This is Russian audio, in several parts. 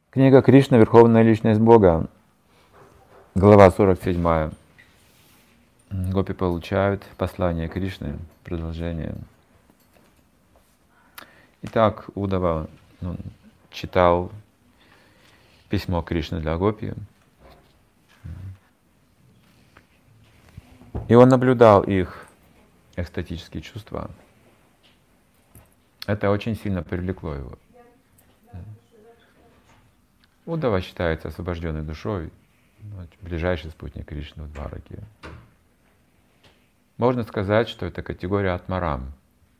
Книга Кришна «Верховная личность Бога», глава 47. Гопи получают послание Кришны, продолжение. Итак, Удава читал письмо Кришны для Гопи, и он наблюдал их экстатические чувства. Это очень сильно привлекло его. Удава считается освобожденной душой, ближайший спутник Кришны в Двараке. Можно сказать, что это категория Атмарам.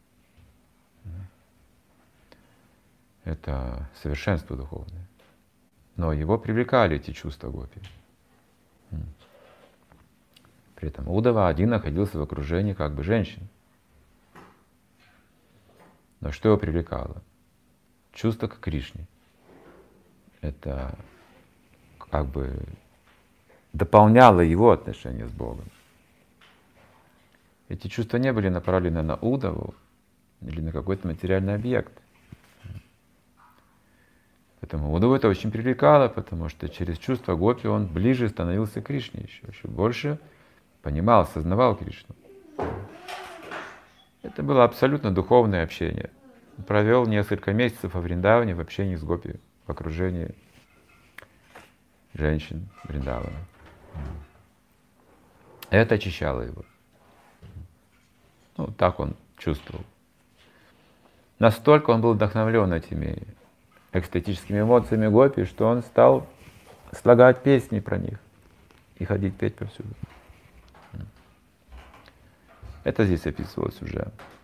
Это совершенство духовное. Но его привлекали эти чувства Гопи. При этом Удава один находился в окружении как бы женщин. Но что его привлекало? Чувство к Кришне. Это как бы дополняло его отношения с Богом. Эти чувства не были направлены на Удаву или на какой-то материальный объект. Поэтому Удаву это очень привлекало, потому что через чувство Гопи он ближе становился к Кришне, еще больше понимал, осознавал Кришну. Это было абсолютно духовное общение. Он провел несколько месяцев во Вриндаване в общении с Гопи, в окружении женщин Вриндавана. Это очищало его. Так он чувствовал. Настолько он был вдохновлен этими экстатическими эмоциями Гопи, что он стал слагать песни про них и ходить петь повсюду. Это здесь описывалось уже.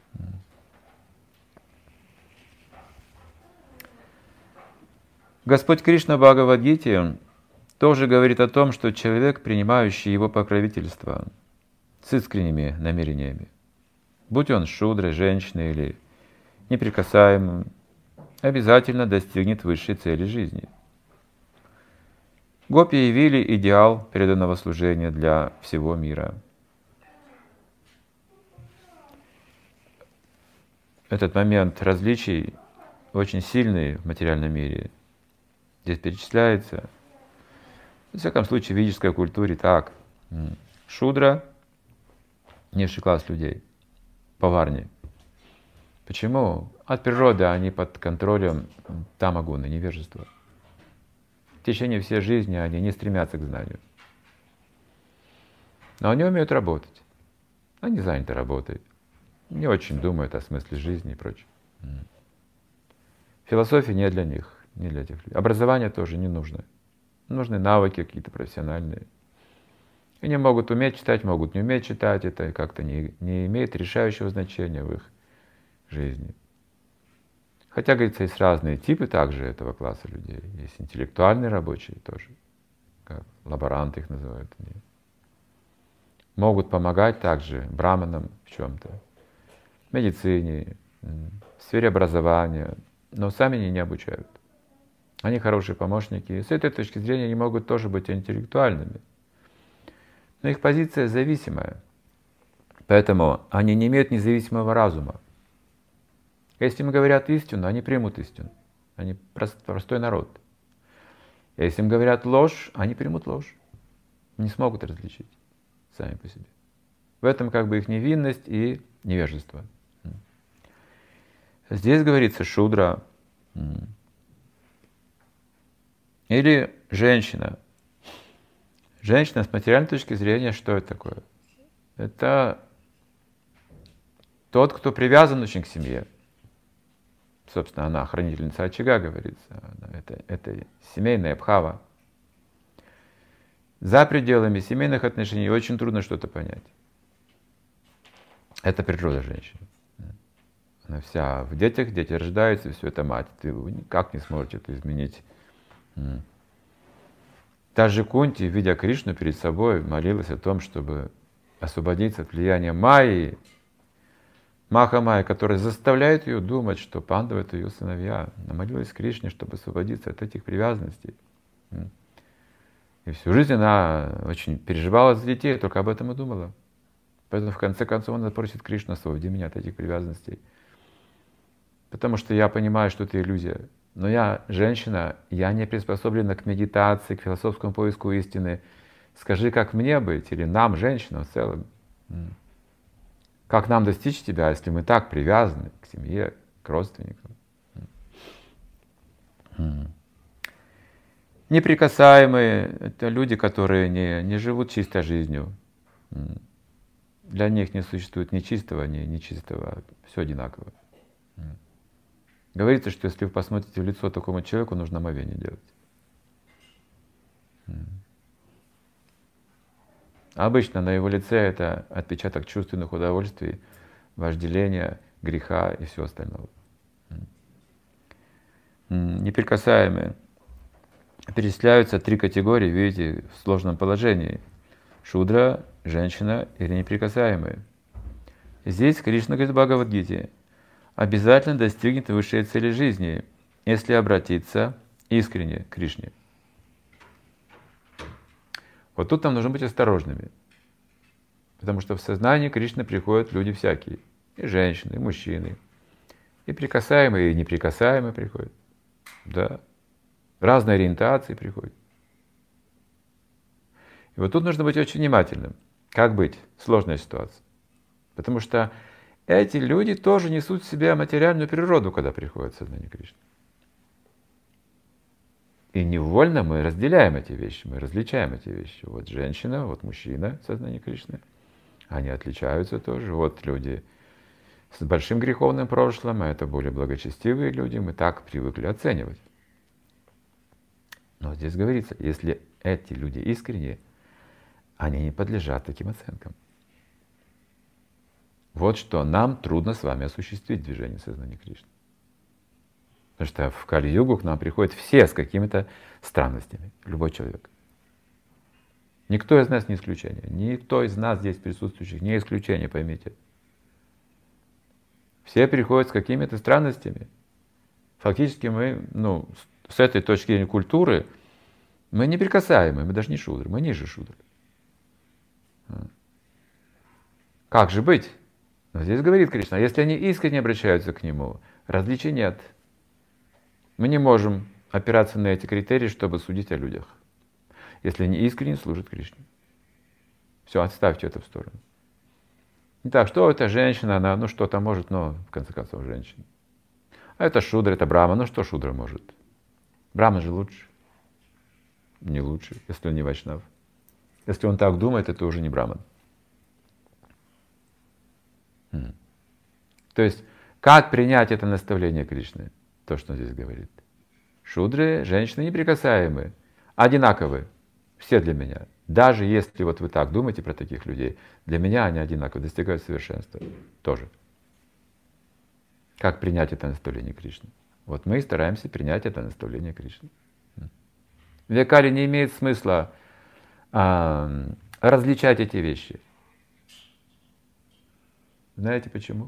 Господь Кришна в Бхагавад-гите тоже говорит о том, что человек, принимающий его покровительство с искренними намерениями, будь он шудрой, женщиной или неприкасаемым, обязательно достигнет высшей цели жизни. Гопи явили идеал преданного служения для всего мира. Этот момент различий очень сильный в материальном мире. Здесь перечисляется, во всяком случае, в ведической культуре так. Шудра — низший класс людей, поварни. Почему? От природы они под контролем тамагуны, невежества. В течение всей жизни они не стремятся к знанию. Но они умеют работать. Они заняты работой. Не очень думают о смысле жизни и прочее. Философия не для них, не для этих людей. Образование тоже не нужно. Нужны навыки какие-то профессиональные. Они могут уметь читать, могут не уметь читать. Это как-то не имеет решающего значения в их жизни. Хотя, говорится, есть разные типы также этого класса людей. Есть интеллектуальные рабочие тоже, как лаборанты их называют. Они могут помогать также браманам в чем-то, в медицине, в сфере образования, но сами они не обучают. Они хорошие помощники. И с этой точки зрения они могут тоже быть интеллектуальными. Но их позиция зависимая. Поэтому они не имеют независимого разума. Если им говорят истину, они примут истину. Они простой народ. Если им говорят ложь, они примут ложь. Не смогут различить сами по себе. В этом как бы их невинность и невежество. Здесь говорится шудра или женщина. Женщина с материальной точки зрения, что это такое? Это тот, кто привязан очень к семье. Собственно, она хранительница очага, говорится. Это семейная бхава. За пределами семейных отношений очень трудно что-то понять. Это природа женщины. Она вся в детях, дети рождаются, все это мать. Ты никак не сможешь это изменить. Та же Кунти, видя Кришну перед собой, молилась о том, чтобы освободиться от влияния Майи, Маха-майя, которая заставляет ее думать, что пандавы — это ее сыновья. Она молилась Кришне, чтобы освободиться от этих привязанностей. И всю жизнь она очень переживала за детей, только об этом и думала. Поэтому в конце концов она просит Кришну: освободи меня от этих привязанностей. Потому что я понимаю, что это иллюзия. Но я женщина, я не приспособлена к медитации, к философскому поиску истины. Скажи, как мне быть, или нам, женщинам в целом. Как нам достичь тебя, если мы так привязаны к семье, к родственникам? Неприкасаемые — это люди, которые не живут чистой жизнью. Для них не существует ни чистого, ни нечистого. Все одинаково. Говорится, что если вы посмотрите в лицо такому человеку, нужно омовение делать. Обычно на его лице это отпечаток чувственных удовольствий, вожделения, греха и всего остального. Неприкасаемые. Перечисляются 3 категории, видите, в сложном положении. Шудра, женщина или неприкасаемые. Здесь Кришна говорит в Бхагавад-гите: обязательно достигнет высшей цели жизни, если обратиться искренне к Кришне. Вот тут нам нужно быть осторожными, потому что в сознание Кришны приходят люди всякие, и женщины, и мужчины, и прикасаемые, и неприкасаемые приходят, да, разные ориентации приходят. И вот тут нужно быть очень внимательным. Как быть? Сложная ситуация. Потому что эти люди тоже несут в себе материальную природу, когда приходят в сознание Кришны. И невольно мы разделяем эти вещи, мы различаем эти вещи. Вот женщина, вот мужчина в сознании Кришны. Они отличаются тоже. Вот люди с большим греховным прошлым, а это более благочестивые люди, мы так привыкли оценивать. Но здесь говорится, если эти люди искренние, они не подлежат таким оценкам. Вот что нам трудно с вами осуществить движение сознания Кришны. Потому что в Кали-югу к нам приходят все с какими-то странностями, любой человек. Никто из нас не исключение. Никто из нас здесь присутствующих не исключение, поймите. Все приходят с какими-то странностями. Фактически мы, с этой точки зрения культуры, мы неприкасаемые, мы даже не шудры, мы ниже шудры. Как же быть? Но здесь говорит Кришна, если они искренне обращаются к Нему, различий нет. Мы не можем опираться на эти критерии, чтобы судить о людях, если они искренне служат Кришне. Все, отставьте это в сторону. Итак, что это женщина, она, что-то может, но в конце концов женщина. А это шудра, это брахман, что шудра может? Брахман же лучше. Не лучше, если он не вайшнав. Если он так думает, это уже не брахман. То есть, как принять это наставление Кришны? То, что он здесь говорит. Шудры, женщины неприкасаемые, одинаковые, все для меня. Даже если вот вы так думаете про таких людей, для меня они одинаковые, достигают совершенства тоже. Как принять это наставление Кришны? Вот мы стараемся принять это наставление Кришны. В Вьякаре не имеет смысла различать эти вещи. Знаете почему?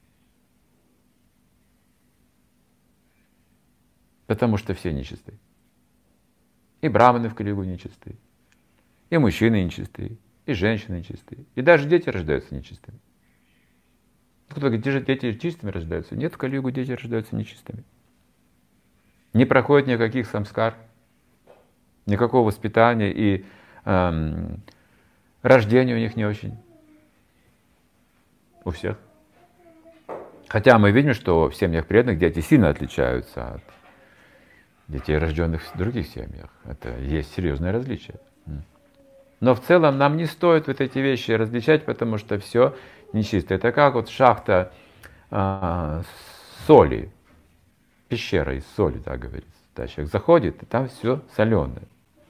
Потому что все нечистые. И брахманы в Кали-югу нечистые, и мужчины нечистые, и женщины нечистые, и даже дети рождаются нечистыми. Кто-то говорит, дети чистыми рождаются. Нет, в Кали-югу дети рождаются нечистыми. Не проходит никаких самскар, никакого воспитания, и рождение у них не очень. У всех. Хотя мы видим, что в семьях преданных дети сильно отличаются от детей, рожденных в других семьях. Это есть серьезное различие. Но в целом нам не стоит вот эти вещи различать, потому что все нечисто. Это как вот шахта соли, пещера из соли, так говорится. Да, человек заходит, и там все соленое.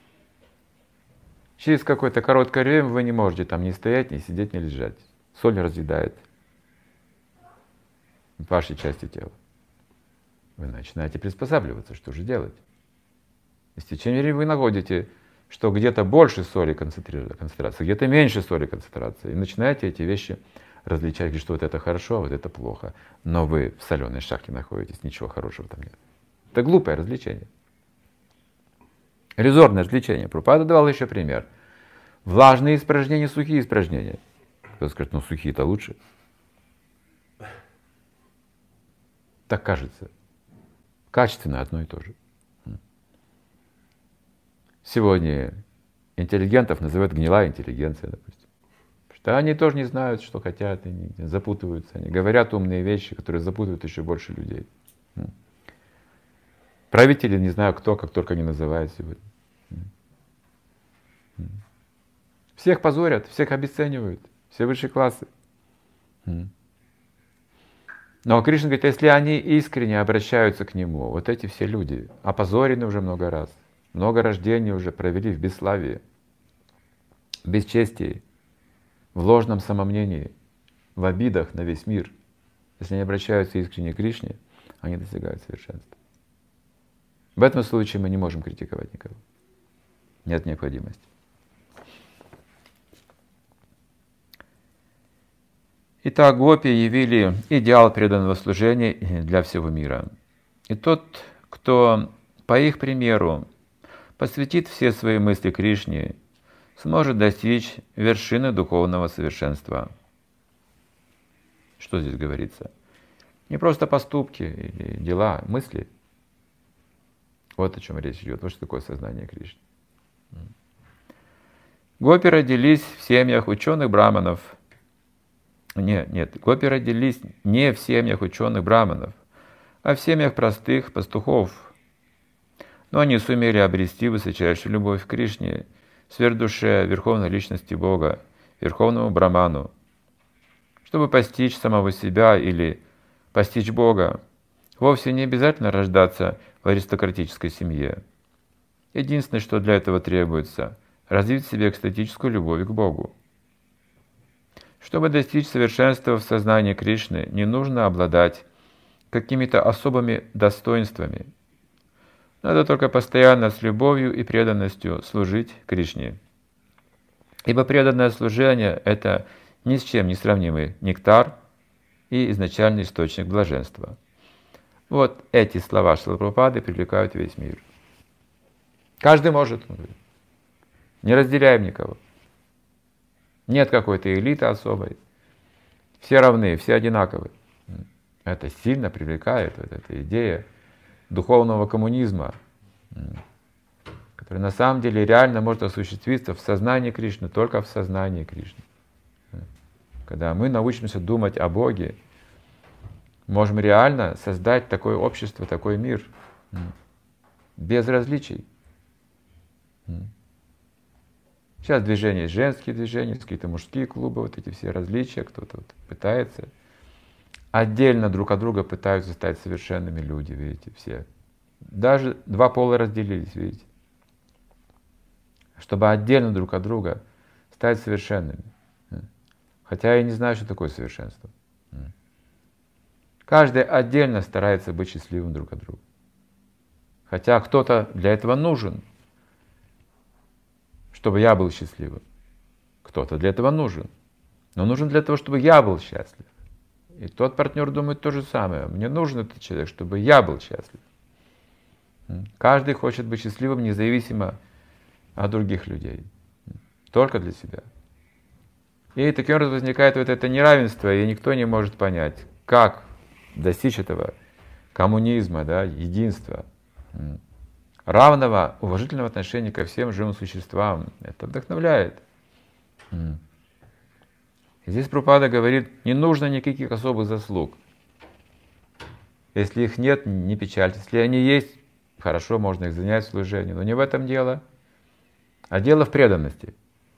Через какое-то короткое время вы не можете там ни стоять, ни сидеть, ни лежать. Соль разъедает ваши части тела. Вы начинаете приспосабливаться, что же делать? И с течением времени вы находите, что где-то больше соли концентрации, где-то меньше соли концентрации. И начинаете эти вещи различать, что вот это хорошо, а вот это плохо. Но вы в соленой шахте находитесь, ничего хорошего там нет. Это глупое развлечение. Иллюзорное развлечение. Прабхупада давал еще пример. Влажные испражнения, сухие испражнения. Кто скажет, сухие-то лучше. Так кажется. Качественно одно и то же. Сегодня интеллигентов называют гнилая интеллигенция, допустим. Потому что они тоже не знают, что хотят, они запутываются. Они говорят умные вещи, которые запутывают еще больше людей. Правители, не знаю кто, как только они называют сегодня. Всех позорят, всех обесценивают, все высшие классы. Но Кришна говорит, если они искренне обращаются к Нему, вот эти все люди, опозорены уже много раз, много рождений уже провели в бесславии, в бесчестии, в ложном самомнении, в обидах на весь мир. Если они обращаются искренне к Кришне, они достигают совершенства. В этом случае мы не можем критиковать никого. Нет необходимости. Итак, гопи явили идеал преданного служения для всего мира. И тот, кто по их примеру посвятит все свои мысли Кришне, сможет достичь вершины духовного совершенства. Что здесь говорится? Не просто поступки или дела, мысли. Вот о чем речь идет. Вот что такое сознание Кришны. Гопи родились в семьях ученых браманов. Нет, гопи родились не в семьях ученых браманов, а в семьях простых пастухов. Но они сумели обрести высочайшую любовь к Кришне, сверхдуше Верховной Личности Бога, Верховному Браману. Чтобы постичь самого себя или постичь Бога, вовсе не обязательно рождаться в аристократической семье. Единственное, что для этого требуется, развить в себе экстатическую любовь к Богу. Чтобы достичь совершенства в сознании Кришны, не нужно обладать какими-то особыми достоинствами. Надо только постоянно с любовью и преданностью служить Кришне. Ибо преданное служение – это ни с чем не сравнимый нектар и изначальный источник блаженства. Вот эти слова Шрилы Прабхупады привлекают весь мир. Каждый может, не разделяем никого. Нет какой-то элиты особой. Все равны, все одинаковы. Это сильно привлекает, вот эта идея духовного коммунизма, который на самом деле реально может осуществиться в сознании Кришны, только в сознании Кришны. Когда мы научимся думать о Боге, можем реально создать такое общество, такой мир, без различий. Сейчас движения, женские движения, какие-то мужские клубы, вот эти все различия, кто-то вот пытается. Отдельно друг от друга пытаются стать совершенными люди, видите, все. Даже два пола разделились, видите. Чтобы отдельно друг от друга стать совершенными. Хотя я не знаю, что такое совершенство. Каждый отдельно старается быть счастливым друг от друга. Хотя кто-то для этого нужен, чтобы я был счастливым. Кто-то для этого нужен. Но нужен для того, чтобы я был счастлив. И тот партнер думает то же самое. Мне нужен этот человек, чтобы я был счастлив. Каждый хочет быть счастливым независимо от других людей. Только для себя. И таким образом возникает вот это неравенство, и никто не может понять, как достичь этого коммунизма, да, единства, равного, уважительного отношения ко всем живым существам. Это вдохновляет. И здесь Прабхупада говорит, не нужно никаких особых заслуг. Если их нет, не печальтесь. Если они есть, хорошо, можно их занять в служении. Но не в этом дело, а дело в преданности.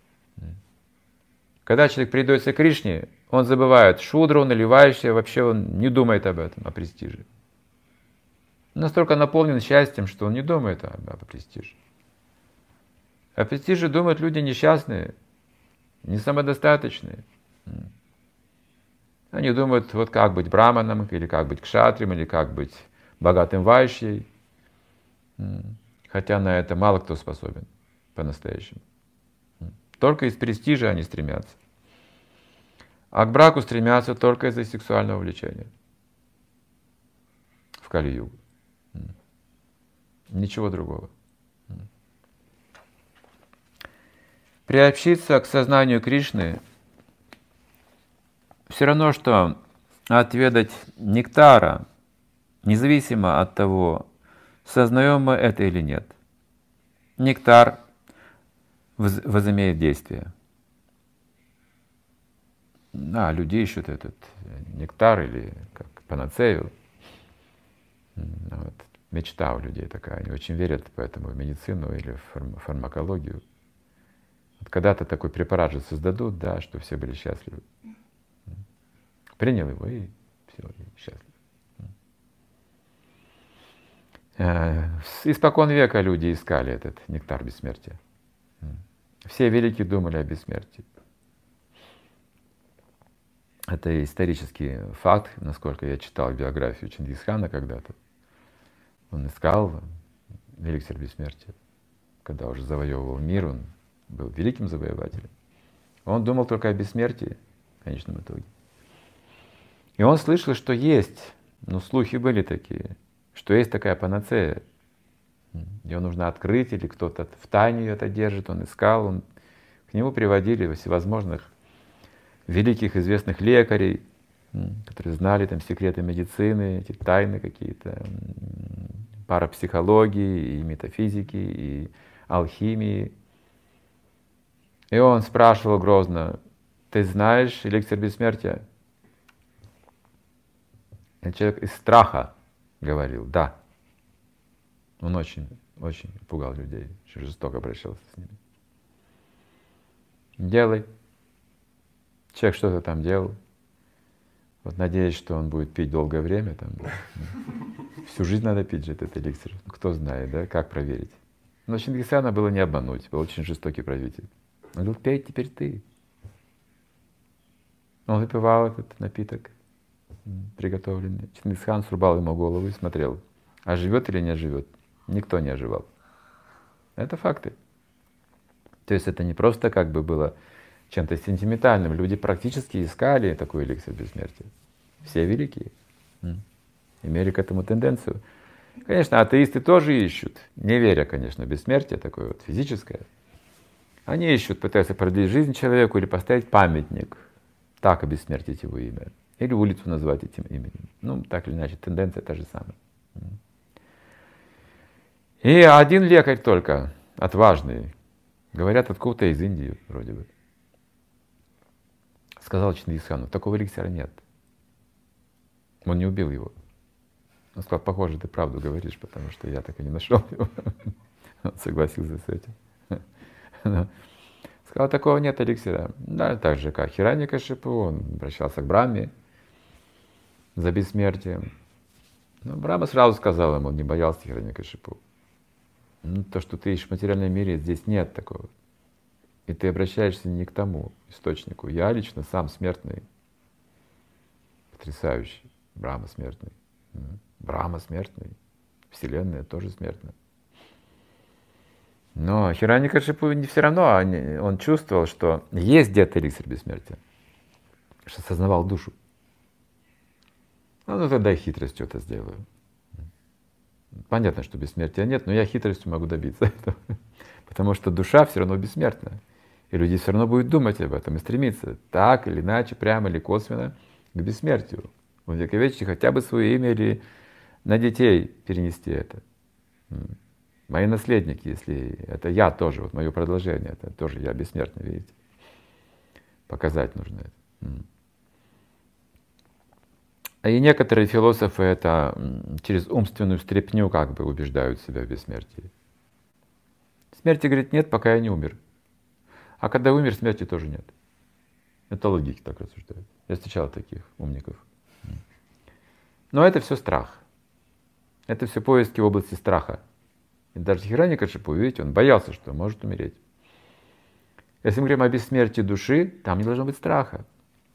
Когда человек предается Кришне, он забывает шудру, наливающее, вообще он не думает об этом, о престиже. Настолько наполнен счастьем, что он не думает о престиже. О престиже думают люди несчастные, не самодостаточные. Они думают, вот как быть браманом, или как быть кшатрием, или как быть богатым вайшьей. Хотя на это мало кто способен по-настоящему. Только из престижа они стремятся. А к браку стремятся только из-за сексуального влечения. В Кали-югу. Ничего другого. Приобщиться к сознанию Кришны все равно, что отведать нектара, независимо от того, сознаем мы это или нет. Нектар возымеет действие. Люди ищут этот нектар или как панацею. Вот. Мечта у людей такая, они очень верят поэтому в медицину или в фармакологию. Вот когда-то такой препарат же создадут, да, что все были счастливы. Принял его и все, и счастлив. Испокон века люди искали этот нектар бессмертия. Все великие думали о бессмертии. Это исторический факт, насколько я читал биографию Чингисхана когда-то. Он искал эликсир бессмертия. Когда уже завоевывал мир, он был великим завоевателем. Он думал только о бессмертии в конечном итоге. И он слышал, что есть, слухи были такие, что есть такая панацея. Ее нужно открыть, или кто-то в тайне это держит. Он искал, к нему приводили всевозможных великих известных лекарей, которые знали там секреты медицины, эти тайны какие-то, парапсихологии, и метафизики, и алхимии. И он спрашивал грозно: ты знаешь эликсир бессмертия? И человек из страха говорил: да. Он очень пугал людей, жестоко обращался с ними. Делай. Человек что-то там делал. Вот надеюсь, что он будет пить долгое время. Всю жизнь надо пить же этот эликсир. Кто знает, да, как проверить. Но Чингисхана было не обмануть, был очень жестокий правитель. Он говорил: пей теперь ты. Он выпивал этот напиток приготовленный. Чингисхан срубал ему голову и смотрел, оживет или не оживет. Никто не оживал. Это факты. То есть это не просто как бы было чем-то сентиментальным. Люди практически искали такой эликсир бессмертия. Все великие имели к этому тенденцию. Конечно, атеисты тоже ищут, не веря, конечно, в бессмертие такое вот физическое. Они ищут, пытаются продлить жизнь человеку или поставить памятник, так обессмертить его имя. Или улицу назвать этим именем. Так или иначе, тенденция та же самая. И один лекарь только, отважный, говорят, откуда-то из Индии вроде бы, сказал Чингисхану: такого эликсира нет. Он не убил его. Он сказал: похоже, ты правду говоришь, потому что я так и не нашел его. Он согласился с этим. Сказал: такого нет эликсира. Да, так же, как Хираньякашипу, он обращался к Брахме за бессмертием. Но Брахма сразу сказал ему, он не боялся Хираньякашипу: то, что ты ищешь в материальном мире, здесь нет такого. И ты обращаешься не к тому источнику. Я лично сам смертный, потрясающий. Брахма смертный. Брахма смертный. Вселенная тоже смертная. Но Хираньякашипу все равно, он чувствовал, что есть где-то эликсир бессмертия, что осознавал душу. Тогда я хитростью это сделаю. Понятно, что бессмертия нет, но я хитростью могу добиться этого. Потому что душа все равно бессмертна. И люди все равно будут думать об этом и стремиться так или иначе, прямо или косвенно, к бессмертию. Увековечить хотя бы свое имя или на детей перенести это. Мои наследники, если это я тоже, вот мое продолжение, это тоже я бессмертный, видите. Показать нужно это. И некоторые философы это через умственную стряпню как бы убеждают себя в бессмертии. Смерти, говорит, нет, пока я не умер. А когда умер, смерти тоже нет. Это логики так рассуждают. Я встречал таких умников. Но это все страх. Это все поиски в области страха. И даже Хираньякашипу, видите, он боялся, что может умереть. Если мы говорим о бессмертии души, там не должно быть страха.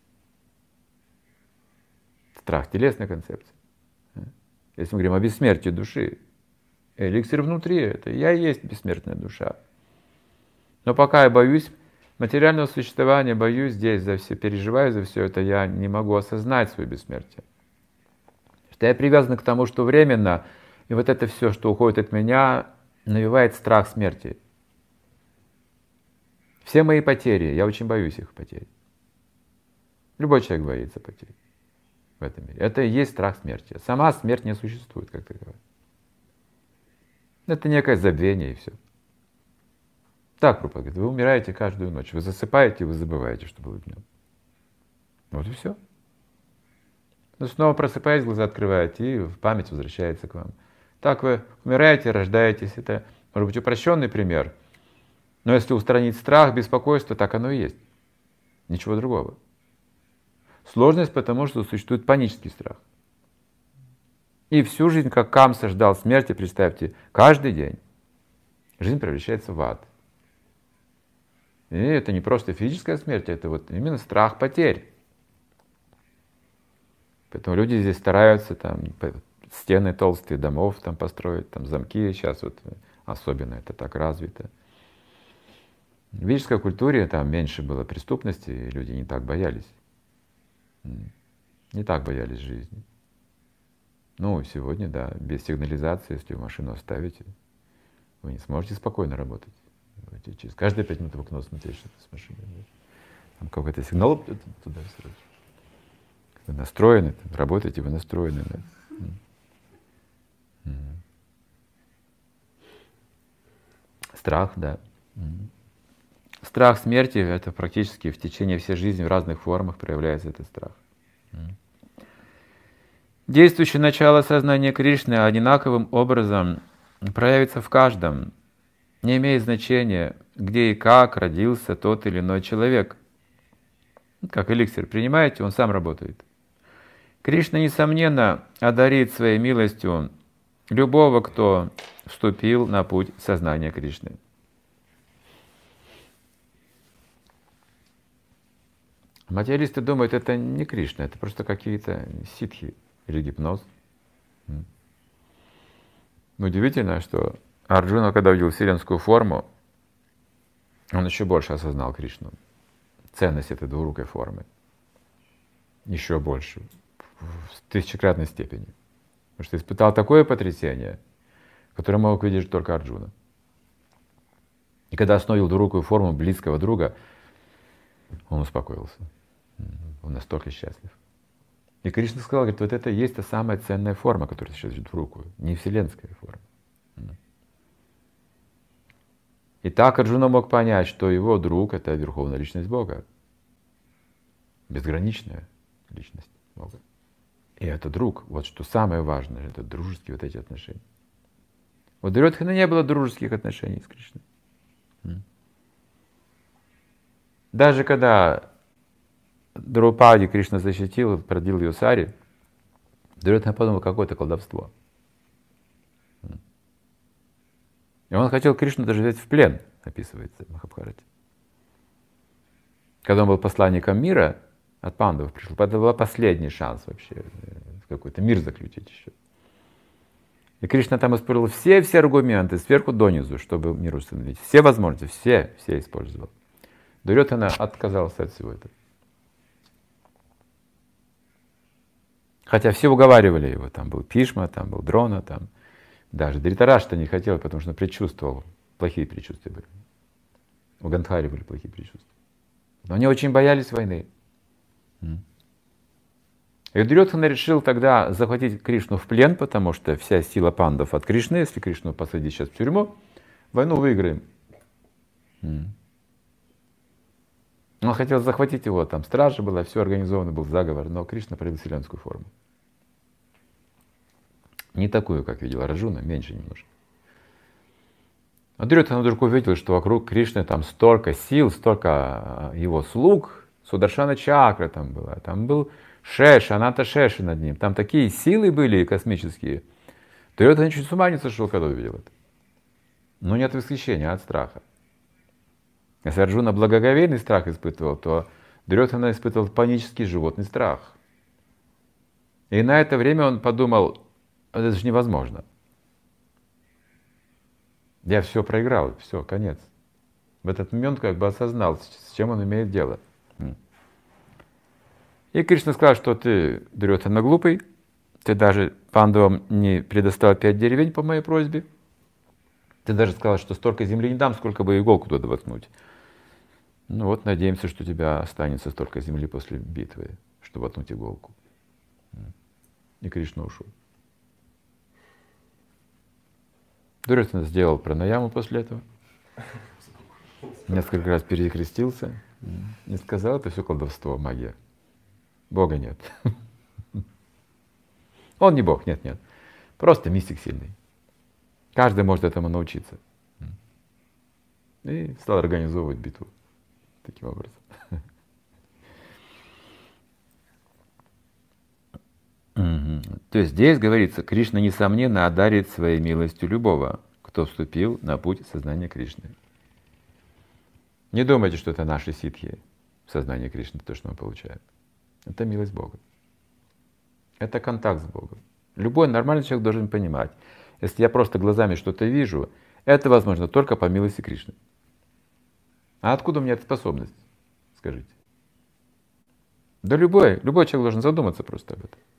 Страх — телесная концепция. Если мы говорим о бессмертии души, эликсир внутри — это я и есть бессмертная душа. Но пока я боюсь материального существования, боюсь здесь за все, переживаю за все это, я не могу осознать свое бессмертие. Что я привязан к тому, что временно, и вот это все, что уходит от меня, навевает страх смерти. Все мои потери, я очень боюсь их потерь. Любой человек боится потерь. в этом мире. Это и есть страх смерти. Сама смерть не существует, как таковая. Это некое забвение и все. Так, Прабхупада говорит, вы умираете каждую ночь, вы засыпаете, вы забываете, что было днем. Вот и все. Но снова просыпаетесь, глаза открываете, и в память возвращается к вам. Так вы умираете, рождаетесь. Это, может быть, упрощенный пример. Но если устранить страх, беспокойство, так оно и есть. Ничего другого. Сложность потому, что существует панический страх. И всю жизнь, как Камса ждал смерти, представьте, каждый день жизнь превращается в ад. И это не просто физическая смерть, это вот именно страх потерь. Поэтому люди здесь стараются там стены толстые домов там построить, там замки, сейчас вот особенно это так развито. В ведической культуре там меньше было преступности, и люди не так боялись. Не так боялись жизни. Ну, сегодня, да, без сигнализации, если вы машину оставите, вы не сможете спокойно работать. Через каждые 5 минут в окно смотреть, что это с машиной. Там какой-то сигнал туда сразу. Вы настроены, работаете, вы настроены. Да. Страх, да. Страх смерти — это практически в течение всей жизни в разных формах проявляется этот страх. Действующее начало сознания Кришны одинаковым образом проявится в каждом. Не имеет значения, где и как родился тот или иной человек. Как эликсир принимаете, он сам работает. Кришна, несомненно, одарит своей милостью любого, кто вступил на путь сознания Кришны. Материалисты думают, это не Кришна, это просто какие-то ситхи или гипноз. Удивительно, что Арджуна, когда увидел вселенскую форму, он еще больше осознал Кришну, ценность этой двурукой формы. Еще больше, в тысячекратной степени. Потому что испытал такое потрясение, которое мог видеть только Арджуна. И когда остановил двурукую форму близкого друга, он успокоился. Он настолько счастлив. И Кришна сказал, говорит, вот это и есть та самая ценная форма, которая сейчас идет в руку, не вселенская форма. И так Арджуна мог понять, что его друг — это верховная личность Бога, безграничная личность Бога. И это друг, вот что самое важное, это дружеские вот эти отношения. У Дурьодхана не было дружеских отношений с Кришной. Даже когда Драупади Кришна защитил, продел ее сари, Дурьодхана подумал, какое-то колдовство. И он хотел Кришну даже взять в плен, описывается в Махабхарате. Когда он был посланником мира, от пандавов пришел, это был последний шанс вообще какой-то мир заключить еще. И Кришна там использовал все аргументы, сверху донизу, чтобы мир установить. Все возможности, все использовал. Дурьодхана отказался от всего этого. Хотя все уговаривали его. Там был Пишма, там был Дрона, там даже Дритарашта не хотел, потому что он предчувствовал. Плохие предчувствия были. У Гандхари были плохие предчувствия. Но они очень боялись войны. И Дурьодхана решил тогда захватить Кришну в плен, потому что вся сила пандов от Кришны. Если Кришну посадить сейчас в тюрьму, войну выиграем. Он хотел захватить его, там стража была, все организовано, был заговор, но Кришна проявил вселенскую форму. Не такую, как видел Арджуна, меньше немножко. А Дурьодхана вдруг увидел, что вокруг Кришны там столько сил, столько его слуг, Сударшана чакра там была, там был Шеша, Аната Шеша над ним, там такие силы были космические. Дурьодхана чуть с ума не сошел, когда увидел это. Но не от восхищения, а от страха. Если Арджуна благоговейный страх испытывал, то Дурьодхана испытывал панический животный страх. И на это время он подумал, это же невозможно. Я все проиграл, все, конец. В этот момент как бы осознал, с чем он имеет дело. И Кришна сказал, что ты, Дурьодхана, глупый, ты даже пандавам не предоставил 5 деревень по моей просьбе. Ты даже сказал, что столько земли не дам, сколько бы иголку туда воткнуть. Ну вот, надеемся, что у тебя останется столько земли после битвы, чтобы воткнуть иголку. и Кришна ушел. Дурьотана сделал пранаяму после этого, несколько раз перекрестился и сказал, это все колдовство, магия. Бога нет. Он не Бог, нет. Просто мистик сильный. Каждый может этому научиться. И стал организовывать битву таким образом. То есть здесь говорится, Кришна, несомненно, одарит своей милостью любого, кто вступил на путь сознания Кришны. Не думайте, что это наши ситхи, сознание Кришны, то, что мы получаем. Это милость Бога. Это контакт с Богом. Любой нормальный человек должен понимать, если я просто глазами что-то вижу, это возможно только по милости Кришны. А откуда у меня эта способность? Скажите. Да любой человек должен задуматься просто об этом.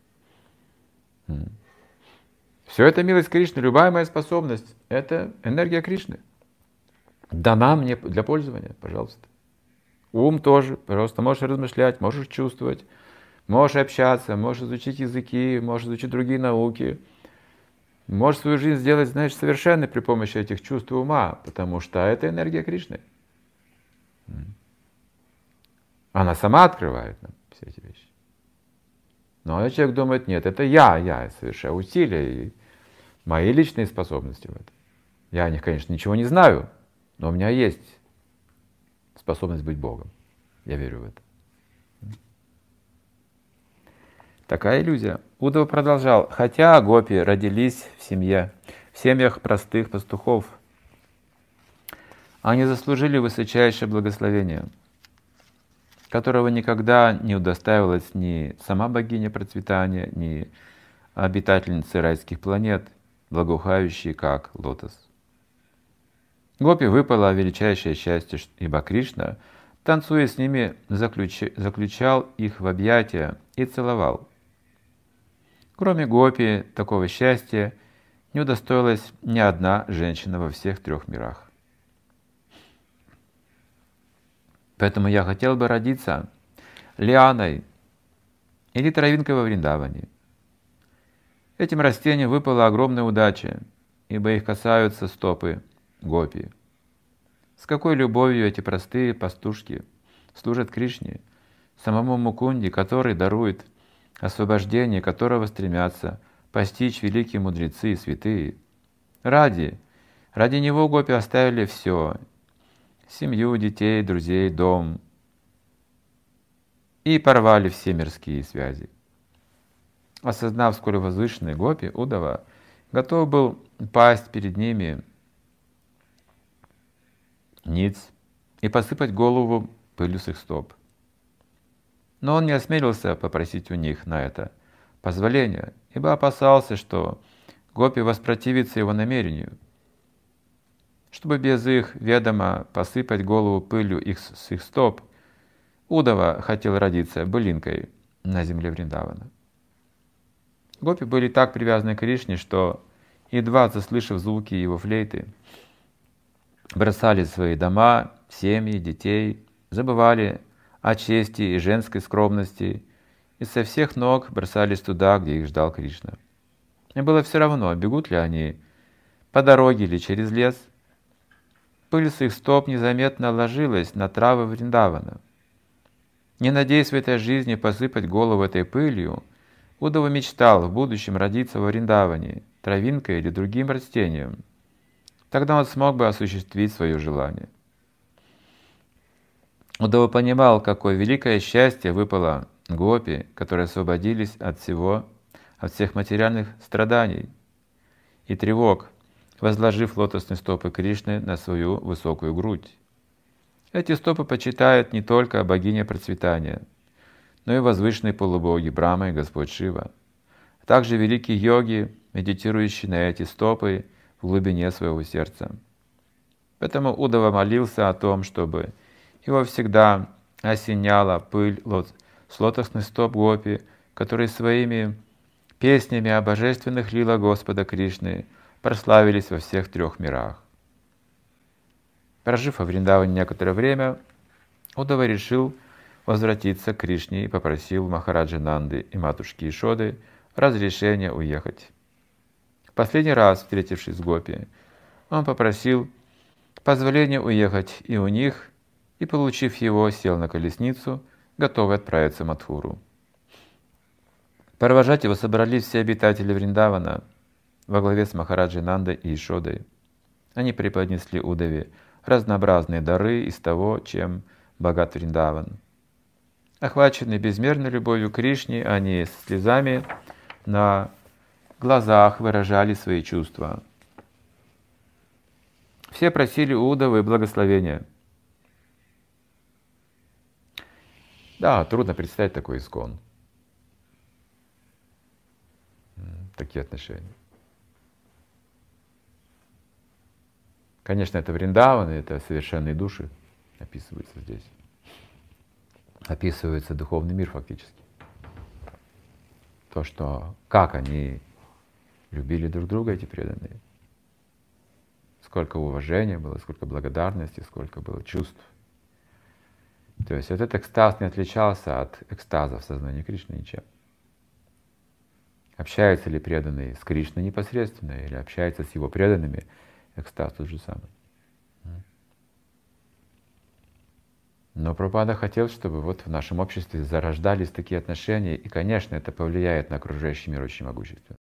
Все это милость Кришны, любая моя способность, это энергия Кришны. Дана мне для пользования, пожалуйста. Ум тоже, пожалуйста, можешь размышлять, можешь чувствовать, можешь общаться, можешь изучить языки, можешь изучить другие науки. Можешь свою жизнь сделать, знаешь, совершенной при помощи этих чувств и ума, потому что это энергия Кришны. Она сама открывает нам все эти вещи. Но человек думает, нет, это я совершаю усилия и мои личные способности в этом. Я о них, конечно, ничего не знаю, но у меня есть способность быть Богом. Я верю в это. Такая иллюзия. Удава продолжал. Хотя гопи родились в семьях простых пастухов, они заслужили высочайшее благословение, которого никогда не удостаивалась ни сама богиня процветания, ни обитательницы райских планет, благоухающие как лотос. Гопи выпало величайшее счастье, ибо Кришна, танцуя с ними, заключал их в объятия и целовал. Кроме гопи, такого счастья не удостоилась ни одна женщина во всех трех мирах. Поэтому я хотел бы родиться лианой или травинкой во Вриндаване. Этим растениям выпала огромная удача, ибо их касаются стопы гопи. С какой любовью эти простые пастушки служат Кришне, самому Мукунде, который дарует освобождение, которого стремятся постичь великие мудрецы и святые. Ради него гопи оставили все — семью, детей, друзей, дом, и порвали все мирские связи. Осознав, сколь возвышенные гопи, Удава готов был пасть перед ними ниц и посыпать голову пылью с их стоп. Но он не осмелился попросить у них на это позволения, ибо опасался, что гопи воспротивятся его намерению, чтобы без их ведома посыпать голову пылью с их стоп. Удава хотел родиться былинкой на земле Вриндавана. Гопи были так привязаны к Кришне, что, едва заслышав звуки его флейты, бросали свои дома, семьи, детей, забывали о чести и женской скромности и со всех ног бросались туда, где их ждал Кришна. И было все равно, бегут ли они по дороге или через лес. Пыль с их стоп незаметно ложилась на травы Вриндавана. Не надеясь в этой жизни посыпать голову этой пылью, Удава мечтал в будущем родиться во Вриндаване, травинкой или другим растением. Тогда он смог бы осуществить свое желание. Удава понимал, какое великое счастье выпало гопи, которые освободились от всех материальных страданий и тревог, возложив лотосные стопы Кришны на свою высокую грудь. Эти стопы почитают не только богиня процветания, но и возвышенные полубоги Брахма и Господь Шива, а также великие йоги, медитирующие на эти стопы в глубине своего сердца. Поэтому Удава молился о том, чтобы его всегда осеняла пыль с лотосных стоп гопи, которые своими песнями о божественных лилах Господа Кришны прославились во всех трех мирах. Прожив во Вриндаване некоторое время, Удава решил возвратиться к Кришне и попросил Махараджи Нанды и матушки Ишоды разрешения уехать. Последний раз, встретившись с гопи, он попросил позволения уехать и у них, и, получив его, сел на колесницу, готовый отправиться в Мадхуру. Провожать его собрались все обитатели Вриндавана во главе с Махараджей Нандой и Ишодой. Они преподнесли Удаве разнообразные дары из того, чем богат Вриндаван. Охваченные безмерной любовью к Кришне, они с слезами на глазах выражали свои чувства. Все просили у Удавы благословения. Да, трудно представить такой искон. Такие отношения. Конечно, это Вриндаван, это совершенные души описываются здесь. Описывается духовный мир фактически. То, что, как они любили друг друга, эти преданные. Сколько уважения было, сколько благодарности, сколько было чувств. То есть этот экстаз не отличался от экстаза в сознании Кришны ничем. Общается ли преданный с Кришной непосредственно или общается с его преданными, экстаз тот же самый. Но Прабхупада хотел, чтобы вот в нашем обществе зарождались такие отношения, и, конечно, это повлияет на окружающий мир очень могущественно.